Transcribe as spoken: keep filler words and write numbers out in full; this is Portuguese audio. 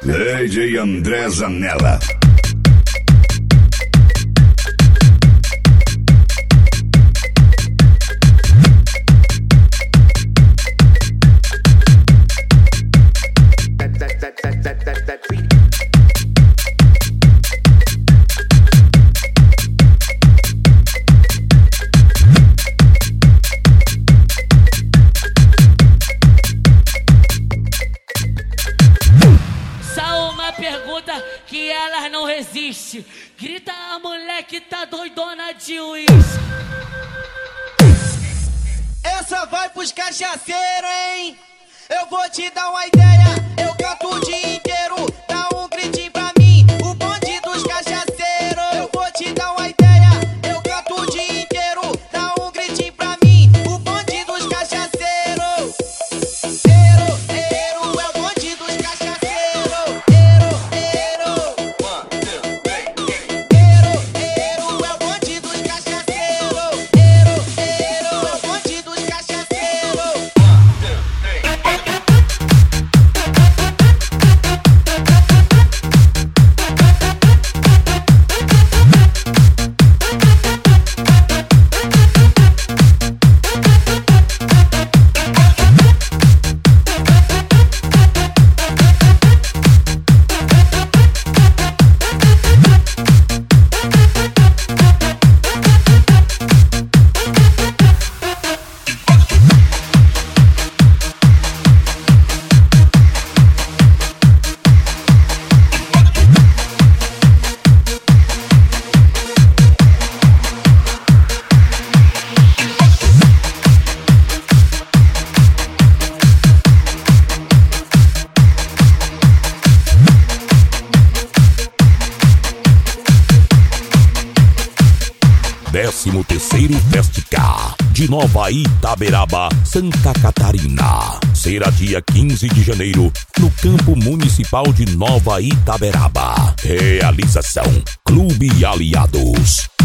D J André Zanella. Pergunta que elas não resistem. Grita a mulher que tá doidona de uísque. Essa vai pros cachaceiros, hein? Eu vou te dar uma ideia. Eu canto o dia inteiro. Dá um gritinho pra mim, o bonde dos cachaceiros. Eu vou te dar uma ideia. Eu canto o dia inteiro. Dá um gritinho pra mim, o bonde dos cachaceiros. Ero, ero, é o bonde dos cachaceiros. décimo terceiro Fest-K de Nova Itaberaba, Santa Catarina. Será dia quinze de janeiro no Campo Municipal de Nova Itaberaba. Realização Clube Aliados.